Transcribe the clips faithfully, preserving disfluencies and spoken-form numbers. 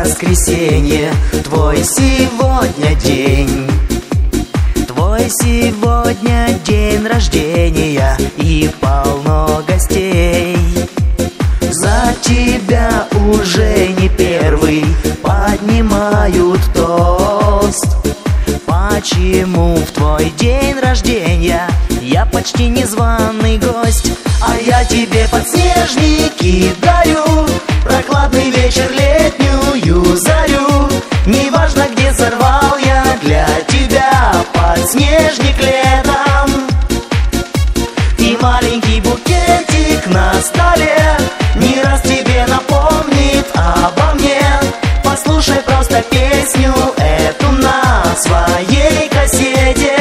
воскресенье, твой сегодня день. Твой сегодня день рождения и полно гостей. За тебя уже не первый поднимают тост. Почему в твой день рождения я почти незваный гость? А я тебе подснежники дарю, прохладный вечер, летнюю зарю. Неважно, где сорвал я для тебя подснежник летом. И маленький букетик на столе не раз тебе напомнит обо мне. Послушай просто песню эту на своей кассете.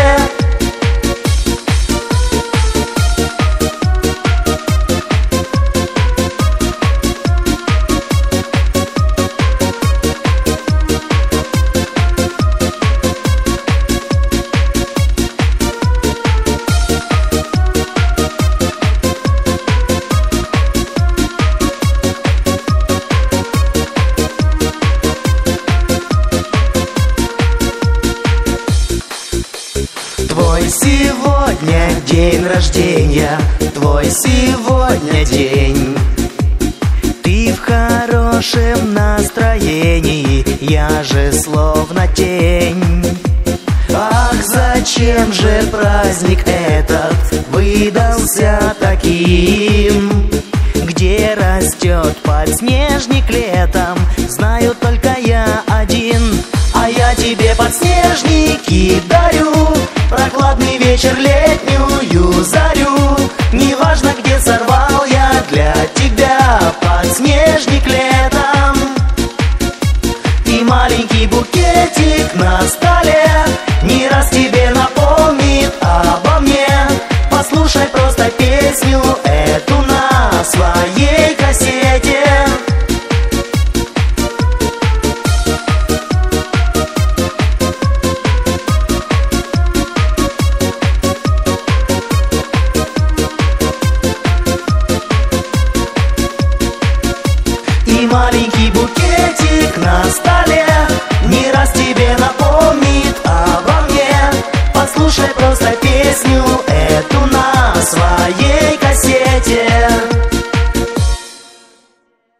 Твой сегодня день рождения, твой сегодня день. Ты в хорошем настроении, я же словно тень. Ах, зачем же праздник этот выдался таким? Где растет подснежник летом, знаю только я один. А я тебе подснежники дарю, прохладный вечер, летнюю зарю. Неважно, где сорвал я для тебя подснежник летом. И маленький букетик на столе не раз тебе напомнит обо мне. Послушай просто песню эту на своей кассете. И маленький букетик на столе не раз тебе напомнит обо мне. Послушай просто песню эту на